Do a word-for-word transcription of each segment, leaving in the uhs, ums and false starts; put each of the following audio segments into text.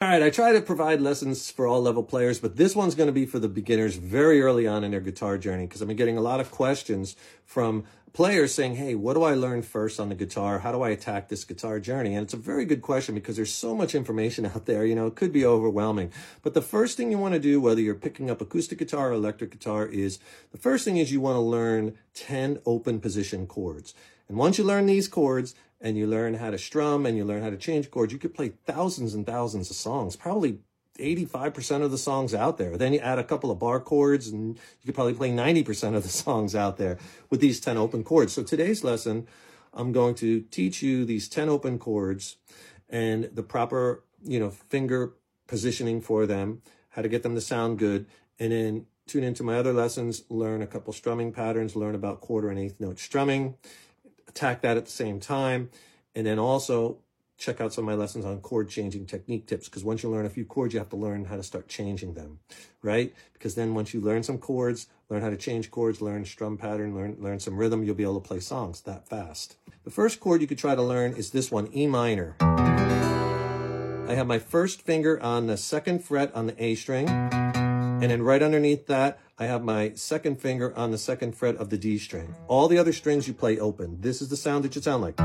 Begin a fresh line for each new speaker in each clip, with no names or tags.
right, I try to provide lessons for all level players, but this one's going to be for the beginners very early on in their guitar journey, because I've been getting a lot of questions from players saying, hey, what do I learn first on the guitar? How do I attack this guitar journey? And it's a very good question because there's so much information out there, you know, it could be overwhelming. But the first thing you want to do, whether you're picking up acoustic guitar or electric guitar, is the first thing is you want to learn ten open position chords. And once you learn these chords, and you learn how to strum, and you learn how to change chords, you could play thousands and thousands of songs, probably eighty-five percent of the songs out there. Then you add a couple of bar chords, and you could probably play ninety percent of the songs out there with these ten open chords. So today's lesson, I'm going to teach you these ten open chords and the proper, you know, finger positioning for them, how to get them to sound good, and then tune into my other lessons, learn a couple strumming patterns, learn about quarter and eighth note strumming, attack that at the same time, and then also check out some of my lessons on chord changing technique tips, because once you learn a few chords, you have to learn how to start changing them, right? Because then once you learn some chords, learn how to change chords, learn strum pattern, learn, learn some rhythm, you'll be able to play songs that fast. The first chord you could try to learn is this one, E minor. I have my first finger on the second fret on the A string, and then right underneath that, I have my second finger on the second fret of the D string. All the other strings you play open. This is the sound that should sound like.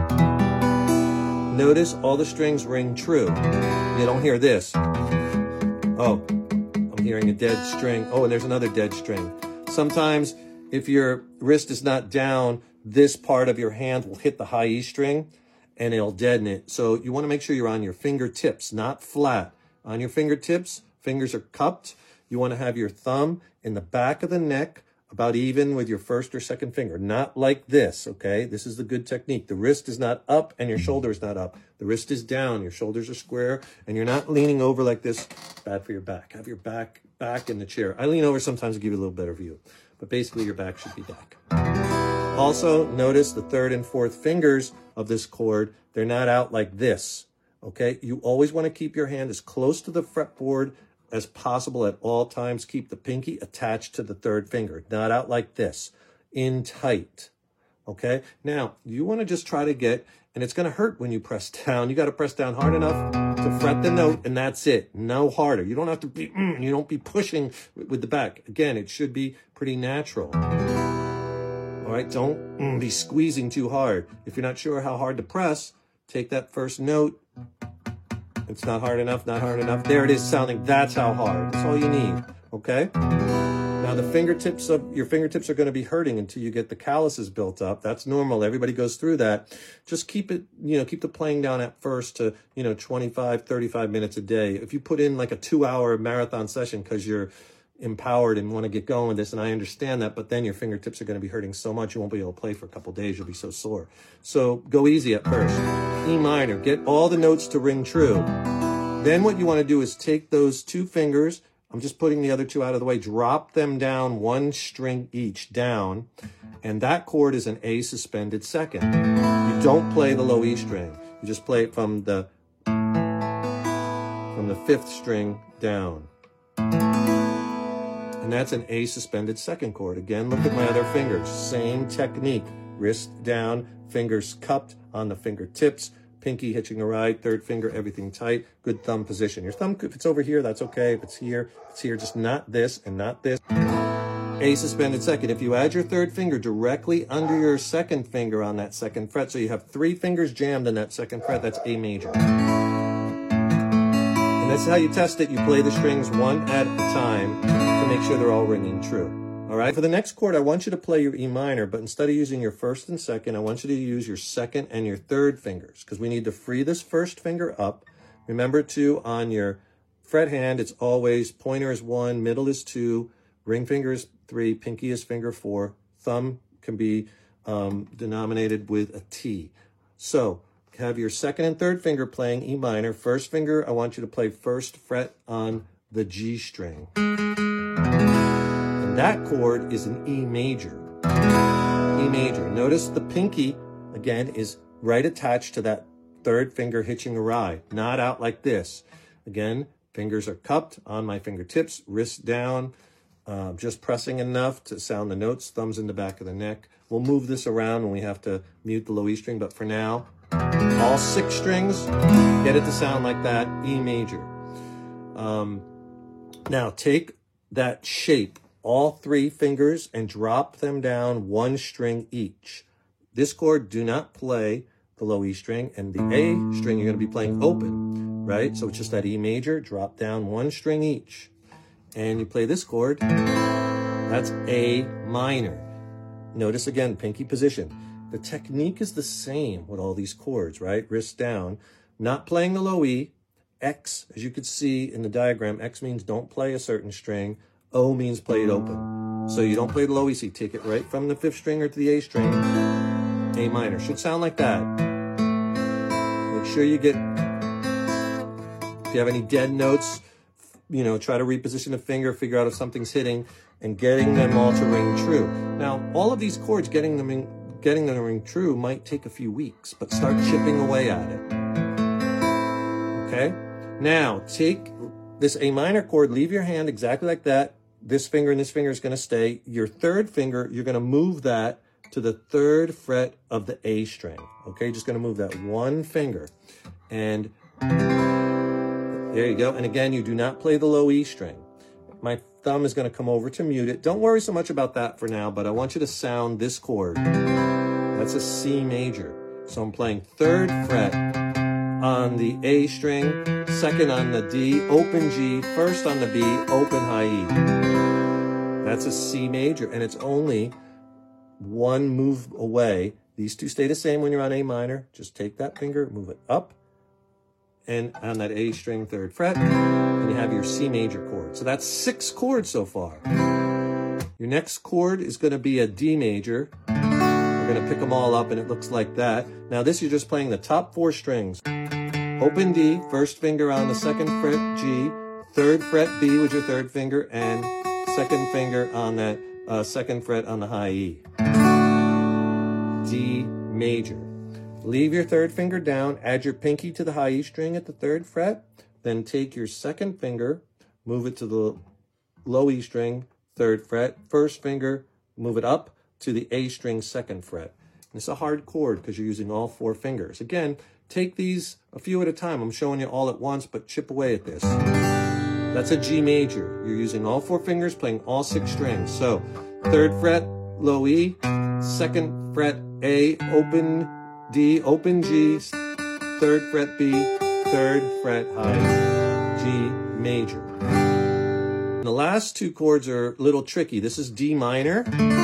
Notice all the strings ring true. You don't hear this. Oh, I'm hearing a dead string. Oh, and there's another dead string. Sometimes if your wrist is not down, this part of your hand will hit the high E string and it'll deaden it. So you want to make sure you're on your fingertips, not flat. On your fingertips, fingers are cupped. You want to have your thumb in the back of the neck, about even with your first or second finger, not like this, okay? This is the good technique. The wrist is not up and your shoulder is not up. The wrist is down, your shoulders are square, and you're not leaning over like this. Bad for your back. Have your back back in the chair. I lean over sometimes to give you a little better view, but basically your back should be back. Also, notice the third and fourth fingers of this chord, they're not out like this, okay? You always want to keep your hand as close to the fretboard as possible at all times. Keep the pinky attached to the third finger, not out like this, in tight, okay? Now, you want to just try to get, and it's going to hurt when you press down. You got to press down hard enough to fret the note, and that's it. No harder. You don't have to be, mm, you don't be pushing with the back. Again, it should be pretty natural. All right, don't mm, be squeezing too hard. If you're not sure how hard to press, take that first note. It's not hard enough, not hard enough. There it is sounding. That's how hard. That's all you need, okay? Now the fingertips of your fingertips are going to be hurting until you get the calluses built up. That's normal. Everybody goes through that. Just keep it, you know, keep the playing down at first to, you know, twenty-five, thirty-five minutes a day. If you put in like a two-hour marathon session because you're empowered and want to get going with this, and I understand that, but then your fingertips are going to be hurting so much you won't be able to play for a couple days. You'll be so sore. So go easy at first. E minor, get all the notes to ring true. Then what you want to do is take those two fingers, I'm just putting the other two out of the way, drop them down one string each down, and that chord is an A suspended second. You don't play the low E string. You just play it from the from the fifth string down. And that's an A suspended second chord. Again, look at my other fingers. Same technique. Wrist down, fingers cupped on the fingertips, pinky hitching a ride, third finger, everything tight, good thumb position. Your thumb, if it's over here, that's okay. If it's here, it's here, just not this and not this. A suspended second. If you add your third finger directly under your second finger on that second fret, so you have three fingers jammed in that second fret, that's A major. And that's how you test it. You play the strings one at a time to make sure they're all ringing true. All right, for the next chord, I want you to play your E minor, but instead of using your first and second, I want you to use your second and your third fingers, because we need to free this first finger up. Remember to, on your fret hand, it's always pointer is one, middle is two, ring finger is three, pinky is finger four, thumb can be um, denominated with a T. So have your second and third finger playing E minor. First finger, I want you to play first fret on the G string. And that chord is an E major. E major. Notice the pinky, again, is right attached to that third finger hitching a ride, not out like this. Again, fingers are cupped on my fingertips, wrist down, uh, just pressing enough to sound the notes, thumbs in the back of the neck. We'll move this around when we have to mute the low E string, but for now, all six strings, get it to sound like that, E major. Um, now take that shape, all three fingers, and drop them down one string each. This chord, do not play the low E string, and the A string you're going to be playing open, right? So it's just that E major, drop down one string each. And you play this chord, that's A minor. Notice again, pinky position. The technique is the same with all these chords, right? Wrist down, not playing the low E. X, as you could see in the diagram, X means don't play a certain string. O means play it open. So you don't play the low E, so you take it right from the fifth string or to the A string. A minor. Should sound like that. Make sure you get, if you have any dead notes, you know, try to reposition the finger, figure out if something's hitting, and getting them all to ring true. Now, all of these chords, getting them in, getting them to ring true might take a few weeks, but start chipping away at it. Okay? Now, take this A minor chord, leave your hand exactly like that. This finger and this finger is going to stay. Your third finger, you're going to move that to the third fret of the A string. Okay, just going to move that one finger. And there you go. And again, you do not play the low E string. My thumb is going to come over to mute it. Don't worry so much about that for now, but I want you to sound this chord. That's a C major. So I'm playing third fret on the A string, second on the D, open G, first on the B, open high E. That's a C major, and it's only one move away. These two stay the same when you're on A minor. Just take that finger, move it up, and on that A string, third fret, and you have your C major chord. So that's six chords so far. Your next chord is going to be a D major. We're going to pick them all up, and it looks like that. Now this, you're just playing the top four strings. Open D, first finger on the second fret G, third fret B with your third finger, and second finger on that uh, second fret on the high E. D major. Leave your third finger down, add your pinky to the high E string at the third fret, then take your second finger, move it to the low E string, third fret, first finger, move it up to the A string, second fret. And it's a hard chord because you're using all four fingers. Again, take these a few at a time. I'm showing you all at once, but chip away at this. That's a G major. You're using all four fingers, playing all six strings. So, third fret, low E, second fret A, open D, open G, third fret B, third fret high G major. And the last two chords are a little tricky. This is D minor.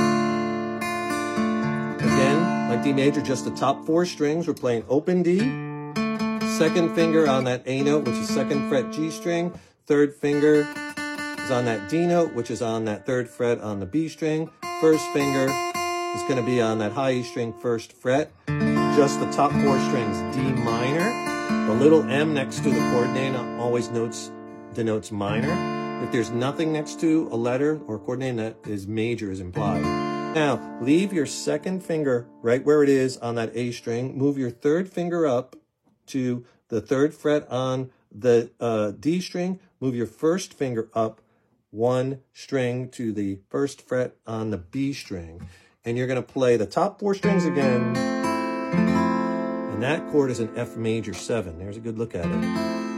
Again, like D major, just the top four strings. We're playing open D, second finger on that A note, which is second fret G string, third finger is on that D note, which is on that third fret on the B string, first finger is going to be on that high E string, first fret, just the top four strings, D minor. The little M next to the chord name always notes, denotes minor. If there's nothing next to a letter or a chord name, that is major is implied. Now, leave your second finger right where it is on that A string. Move your third finger up to the third fret on the uh, D string. Move your first finger up one string to the first fret on the B string. And you're going to play the top four strings again. And that chord is an F major seven. There's a good look at it.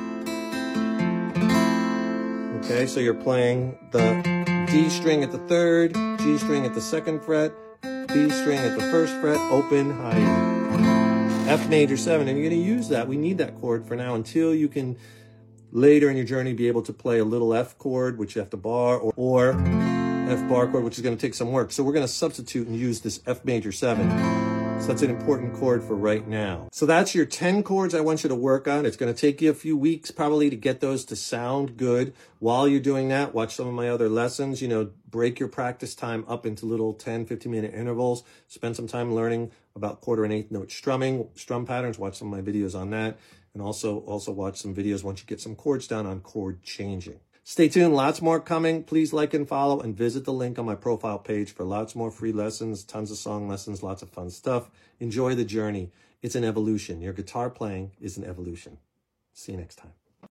Okay, so you're playing the D string at the third, G string at the second fret, B string at the first fret, open, high E. F major seven, and you're going to use that. We need that chord for now until you can later in your journey be able to play a little F chord, which you have to bar, or, or F bar chord, which is going to take some work. So we're going to substitute and use this F major seven. So that's an important chord for right now. So that's your ten chords I want you to work on. It's going to take you a few weeks probably to get those to sound good. While you're doing that, watch some of my other lessons. You know, break your practice time up into little ten, fifteen minute intervals. Spend some time learning about quarter and eighth note strumming, strum patterns. Watch some of my videos on that. And also, also watch some videos once you get some chords down on chord changing. Stay tuned, lots more coming. Please like and follow and visit the link on my profile page for lots more free lessons, tons of song lessons, lots of fun stuff. Enjoy the journey. It's an evolution. Your guitar playing is an evolution. See you next time.